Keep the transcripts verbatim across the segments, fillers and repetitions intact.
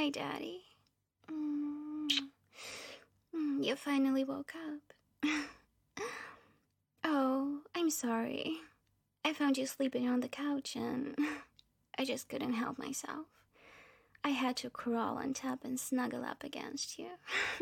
Hi, Daddy. Mm, mm, you finally woke up. Oh, I'm sorry. I found you sleeping on the couch and I just couldn't help myself. I had to crawl on top and snuggle up against you.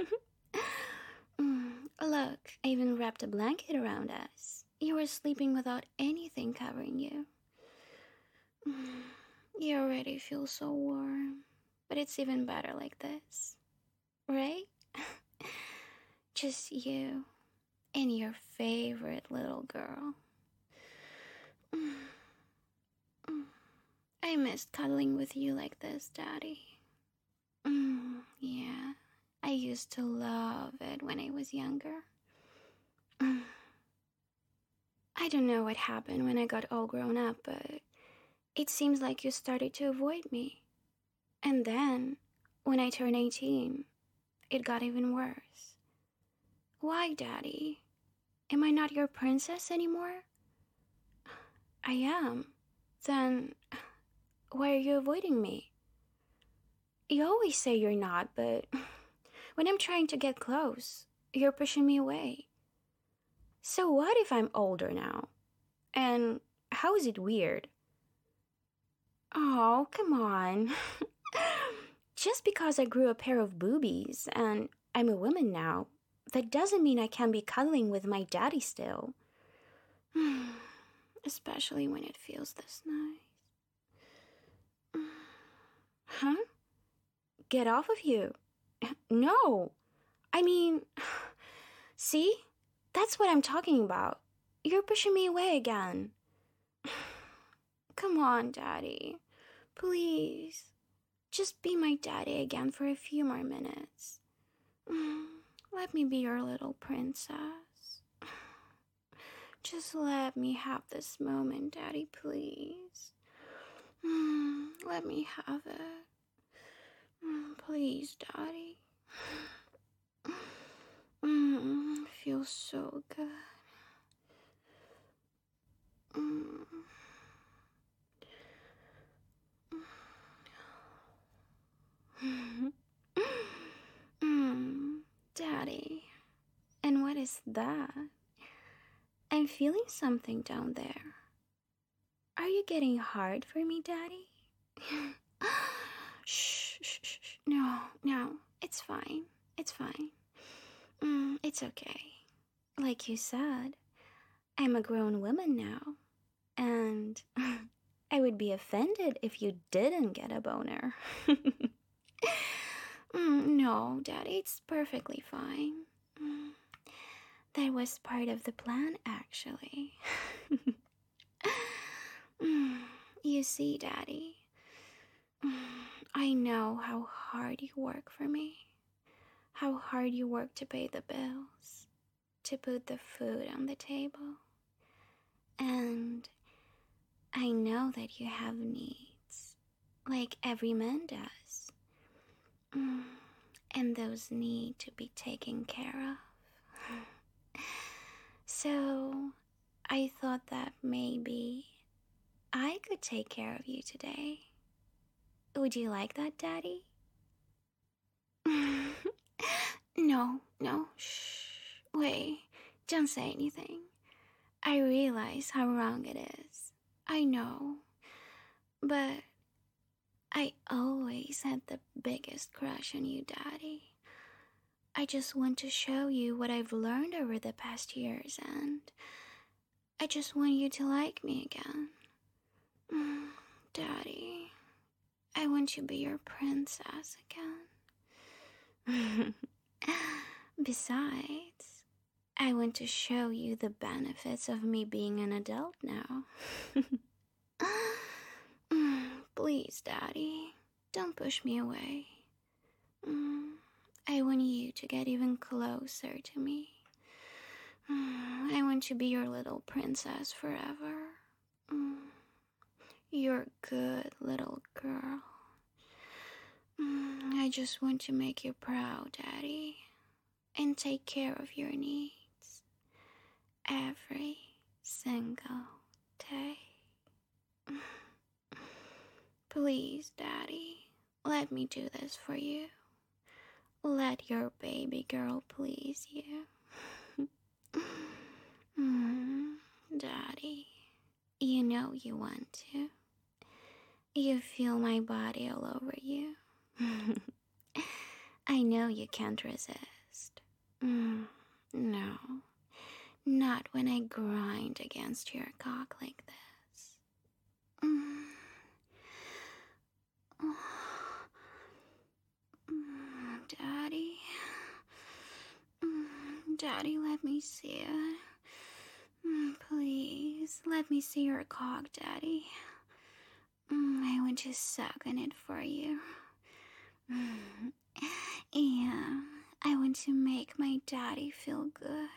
Mm, look, I even wrapped a blanket around us. You were sleeping without anything covering you. Mm, you already feel so warm, but it's even better like this, right? Just you and your favorite little girl. Mm, mm. I missed cuddling with you like this, Daddy. Mm, yeah, I used to love it when I was younger. Mm. I don't know what happened when I got all grown up, but it seems like you started to avoid me. And then, when I turned eighteen, it got even worse. Why, Daddy? Am I not your princess anymore? I am. Then, why are you avoiding me? You always say you're not, but when I'm trying to get close, you're pushing me away. So what if I'm older now? And how is it weird? Oh, come on. Just because I grew a pair of boobies and I'm a woman now, that doesn't mean I can be cuddling with my daddy still. Especially when it feels this nice. Huh? Get off of you. No. I mean, see? That's what I'm talking about. You're pushing me away again. Come on, Daddy. Please. Just be my daddy again for a few more minutes. Let me be your little princess. Just let me have this moment, Daddy, please. Let me have it. Please, Daddy. Mm, feels so good. Mm. mm, Daddy, and what is that? I'm feeling something down there. Are you getting hard for me, Daddy? shh, shh, shh, shh. No, no, it's fine. It's fine. Mm, it's okay. Like you said, I'm a grown woman now, and I would be offended if you didn't get a boner. mm, no, Daddy, it's perfectly fine. Mm, that was part of the plan, actually. mm, you see, Daddy, mm, I know how hard you work for me, how hard you work to pay the bills, to put the food on the table. And I know that you have needs, like every man does. Mm, and those need to be taken care of. So I thought that maybe I could take care of you today. Would you like that, Daddy? no, no, shh. Wait, don't say anything. I realize how wrong it is. I know. But I always had the biggest crush on you, Daddy. I just want to show you what I've learned over the past years, and I just want you to like me again. Mm, Daddy, I want to be your princess again. Besides, I want to show you the benefits of me being an adult now. mm, please, Daddy, don't push me away. Mm, I want you to get even closer to me. Mm, I want to be your little princess forever. Mm, your good little girl. Mm, I just want to make you proud, Daddy, and take care of your needs every single day. Please, Daddy, let me do this for you. Let your baby girl please you. Mm, Daddy, you know you want to. You feel my body all over you. I know you can't resist. Mm, no, not when I grind against your cock like this. Mm. Daddy. Daddy, let me see it. Please, let me see your cock, Daddy. I want to suck on it for you. Yeah, I want to make my daddy feel good.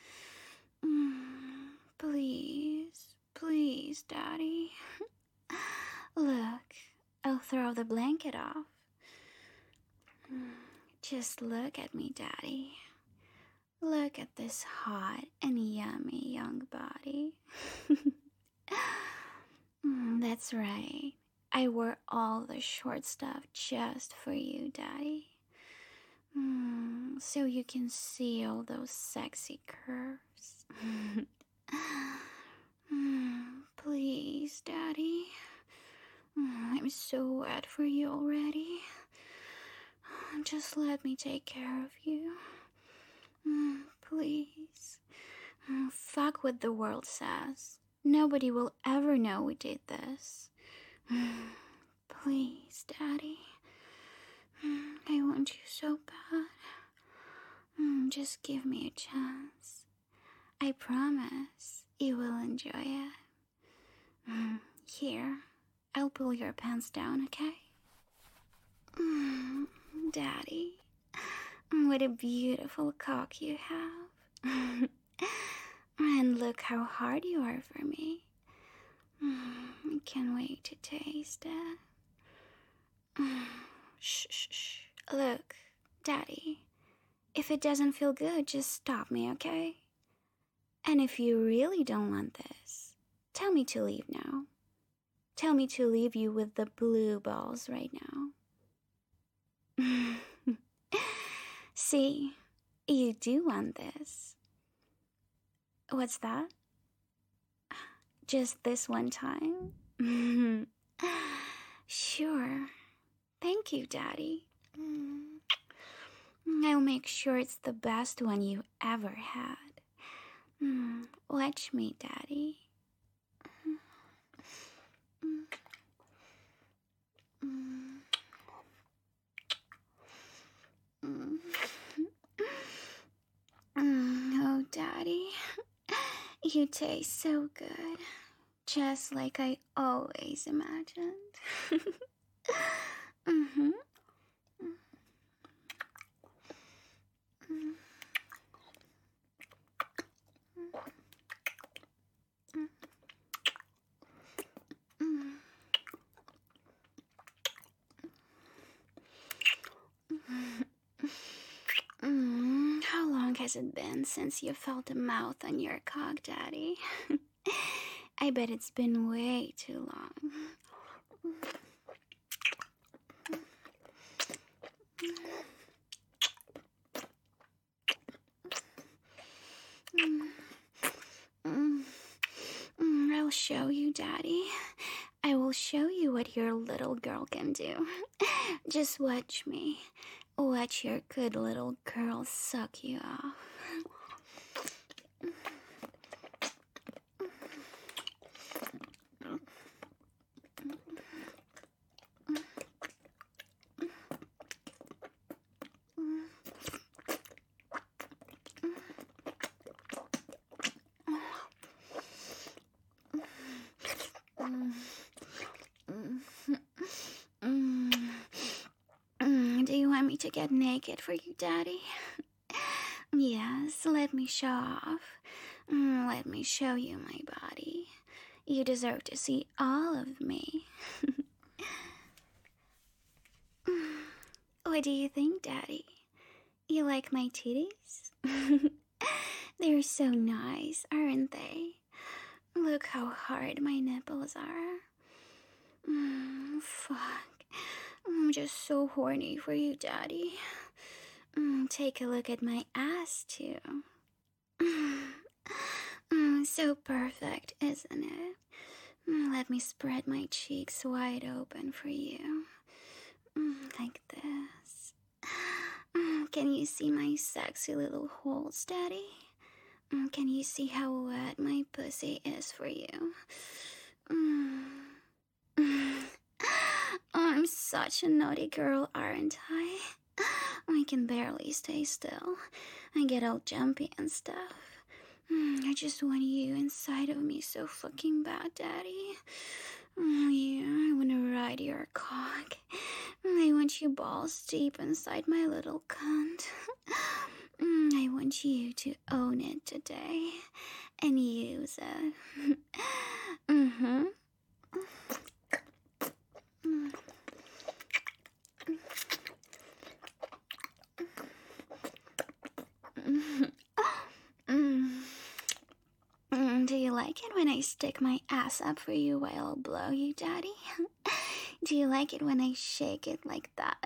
Please, please, Daddy. Look, I'll throw the blanket off. Just look at me, Daddy. Look at this hot and yummy young body. That's right. I wore all the short stuff just for you, Daddy. Mm, so you can see all those sexy curves. mm, please, Daddy. Mm, I'm so wet for you already. Just let me take care of you. Mm, please. Mm, fuck what the world says. Nobody will ever know we did this. Mm, please, Daddy. Mm, I want you so bad. Mm, just give me a chance. I promise you will enjoy it. Mm, here, I'll pull your pants down, okay? Mm, Daddy, what a beautiful cock you have. And look how hard you are for me. I can't wait to taste it. Shh, shh, shh. Look, Daddy, if it doesn't feel good, just stop me, okay? And if you really don't want this, tell me to leave now. Tell me to leave you with the blue balls right now. See, you do want this. What's that? Just this one time? Sure. Thank you, Daddy. I'll make sure it's the best one you ever had. Watch me, Daddy. Oh, Daddy, you taste so good, just like I always imagined. mm-hmm. Mm, how long has it been since you felt a mouth on your cock, Daddy? I bet it's been way too long. Mm, mm, I'll show you, Daddy. I will show you what your little girl can do. Just watch me. Watch your good little girl suck you off. Do you want me to get naked for you, Daddy? Yes, let me show off. Let me show you my body. You deserve to see all of me. What do you think, Daddy? You like my titties? They're so nice, aren't they? Look how hard my nipples are. Mm, fuck. I'm just so horny for you, Daddy. Mm, take a look at my ass, too. Mm, so perfect, isn't it? Mm, let me spread my cheeks wide open for you. Mm, like this. Mm, can you see my sexy little holes, Daddy? Mm, can you see how wet my pussy is for you? Mm. Mm. I'm such a naughty girl, aren't I? I can barely stay still. I get all jumpy and stuff. Mm, I just want you inside of me so fucking bad, Daddy. Oh yeah, I wanna ride your cock. I want you balls deep inside my little cunt. Mm, I want you to own it today and use it. Mm-hmm. Mm. Mm. Mm. Mm, do you like it when I stick my ass up for you while I'll blow you, Daddy? Do you like it when I shake it like that?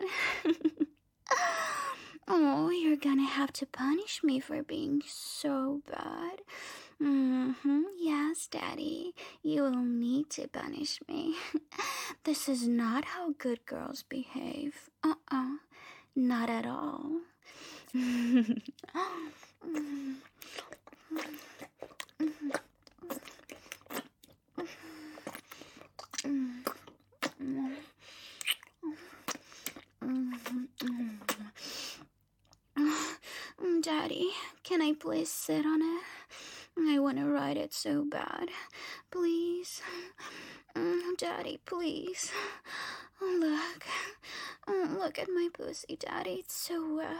Oh, you're gonna have to punish me for being so bad. Mm-hmm. Yes, Daddy, you will need to punish me. This is not how good girls behave. Uh-uh. Not at all. Mm. Daddy, can I please sit on it? I want to ride it so bad. Please. Daddy, please. Look. Look at my pussy, Daddy. It's so wet.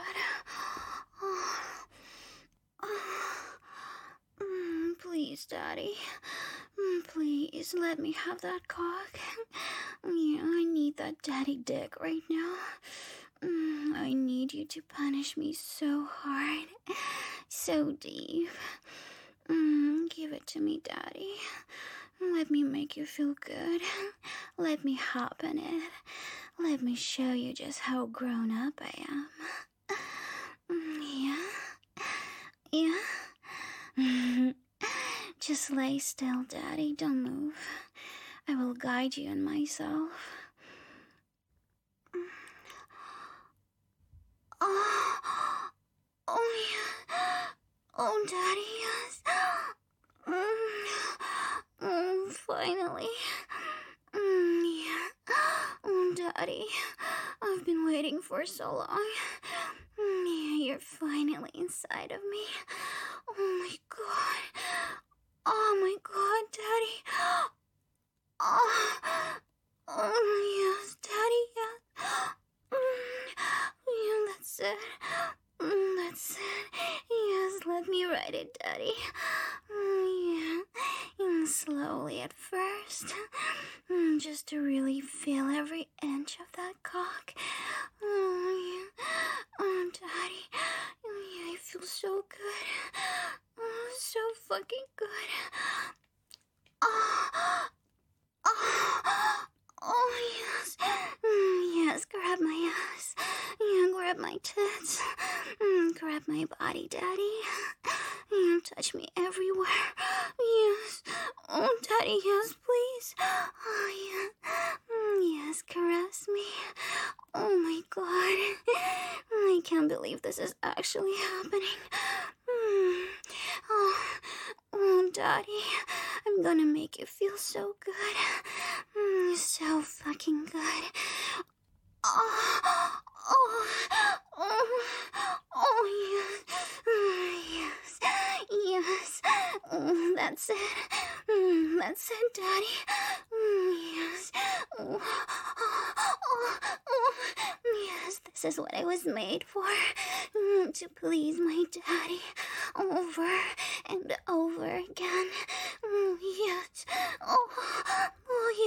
Please, Daddy. Please, let me have that cock. Yeah, I need that daddy dick right now. I need you to punish me so hard, so deep. Give it to me, Daddy. Let me make you feel good. Let me hop in it. Let me show you just how grown up I am. Yeah? Yeah? Just lay still, Daddy. Don't move. I will guide you and myself. Oh, oh, yeah. Oh, Daddy, yes. Mm, mm, finally. Mm, yeah. Oh, Daddy, I've been waiting for so long. Mm, yeah, you're finally inside of me. Oh, my God. Oh, my God, Daddy. Oh, oh yes, Daddy, yes. Mm, yeah, that's it. Mm, that's it. Yes, let me ride it, Daddy. Mm, yeah. Mm, slowly at first. Mm, just to really feel every inch of that cock. Oh, yeah. Oh, Daddy. Oh, yeah, I feel so good. Oh, so fucking good. Oh, oh, oh yes. Mm, yes, grab my ass. Yeah, grab my tits. Mm, grab my body, Daddy. Yeah, touch me everywhere. Yes. Oh, Daddy, yes, please. Oh, yeah. Mm, yes, caress me. Oh, my God. I can't believe this is actually happening. Mm. Oh, oh, Daddy. I'm gonna make you feel so good. Mm, so fucking good. Oh, oh, oh, oh, yes, yes, yes. Mm, that's it. Mm, that's it, Daddy. Mm, yes. Oh, oh, oh, oh, yes, this is what I was made for. Mm, to please my daddy over and over again. Mm, yes. Oh, oh, use my little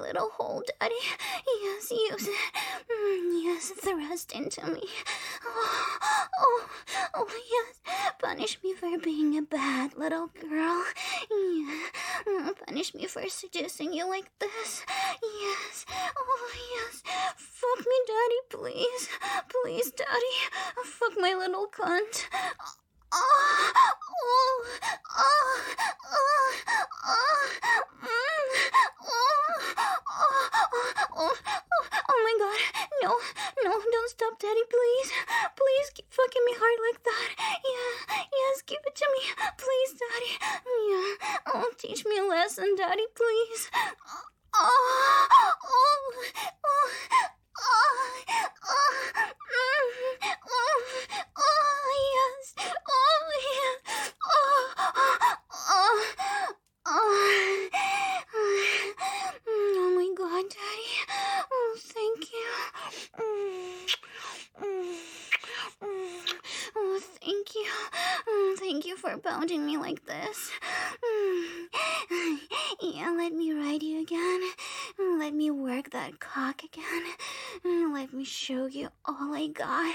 little hole, Daddy. Yes, use it. Mm, yes, thrust into me. Oh, oh, oh, yes. Punish me for being a bad little girl. Yeah. Mm, punish me for seducing you like this. Yes. Oh, yes. Fuck me, Daddy, please. Please, Daddy. Fuck my little cunt. Oh, oh, oh, oh, oh, mm, oh, oh, oh, oh, oh my god, no, no, don't stop, Daddy, please, please keep fucking me hard like that, yeah, yes, give it to me, please, Daddy, yeah, oh, teach me a lesson, Daddy, please, oh, oh, oh, oh, oh, oh, mm, oh, oh, yes, oh, yes, oh, oh, oh, oh my god, Daddy, oh, thank you, mm, mm, mm, oh, thank you, mm, thank you for pounding me like this, mm, yeah, let me ride you again, let me work that cock again, let me show you all I got.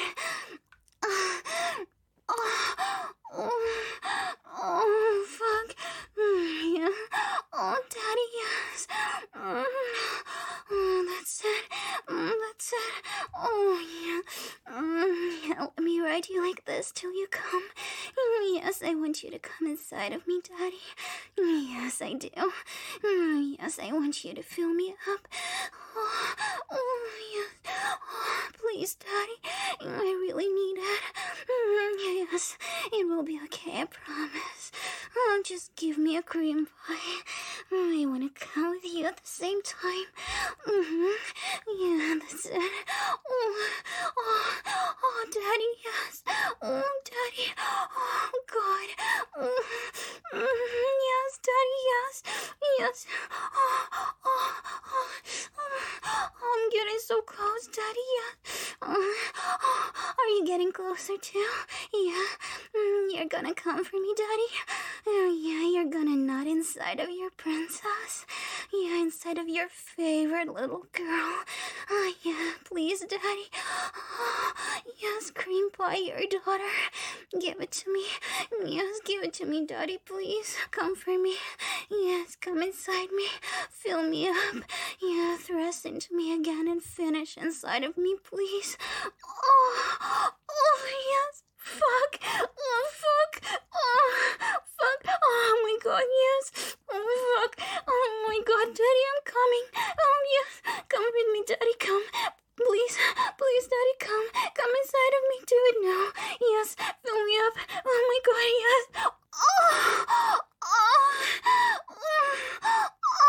Oh, oh, oh, fuck. Mm, yeah. Oh, Daddy, yes. Mm, oh, that's it. Mm, that's it. Oh, yeah. Mm, yeah. Let me ride you like this till you come. Mm, yes, I want you to come inside of me, Daddy. Mm, yes, I do. Mm, yes, I want you to fill me up. Oh, oh yes. Oh, please, Daddy. I really need it. Mm, yes, it will be okay, I promise. Oh, just give me a cream pie. I want to come with you at the same time. Mm-hmm. Yeah, that's it. Oh, oh, oh, Daddy, yes. Oh, Daddy. Oh, God. Oh, mm, yes, Daddy, yes. Yes. Oh, oh, oh, oh, I'm getting so close, Daddy, yes. Oh, oh, are you getting closer too? Yeah. Mm, you're gonna come for me, Daddy. Oh, yeah, you're gonna nut inside of your princess. Yeah, inside of your favorite little girl. Oh, yeah, please, Daddy. Oh, yes, cream pie, your daughter. Give it to me. Yes, give it to me, Daddy, please. Come for me. Yes, come inside me. Fill me up. Yeah, thrust into me again and finish inside of me, please. Oh, oh, yes. Fuck. Oh, fuck. Oh, fuck. Oh, my God, yes. Oh, fuck. Oh, my God, Daddy, I'm coming. Oh, yes. Come with me, Daddy, come. Please, please, Daddy, come. Come inside of me. Do it now. Yes, fill me up. Oh, my God, yes. Oh, oh, oh, oh,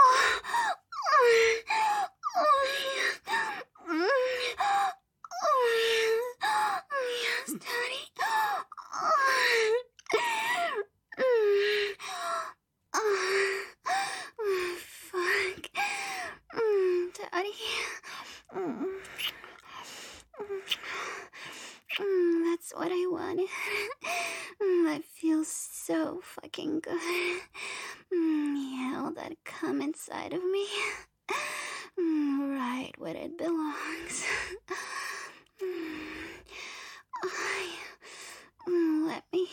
oh, oh, yes. Mm. Oh, yes. Oh, yes, Daddy. Oh. Mm. Oh. Oh, fuck. Mm, Daddy. Mm. Mm, that's what I wanted. Mm, that feels so fucking good. Mm, yeah, all that cum inside of me. Mm, right where it belongs. Mm, I, mm, let me...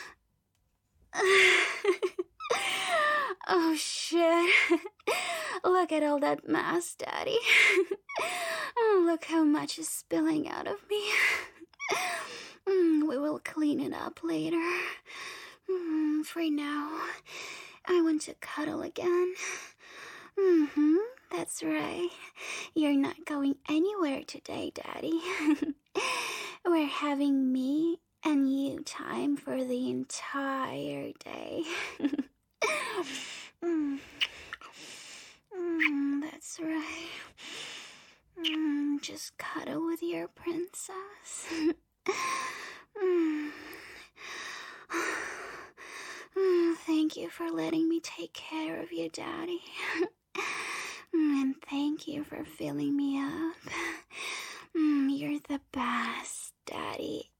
Oh, shit. Look at all that mass, Daddy. Oh, look how much is spilling out of me. Mm, we will clean it up later. Mm, for now, I want to cuddle again. Mm-hmm, that's right. You're not going anywhere today, Daddy. We're having me and you time for the entire day. mm. Mm, that's right. Mm, just cuddle with your princess. mm. Mm, thank you for letting me take care of you, Daddy. Mm, and thank you for filling me up. Mm, you're the best, Daddy,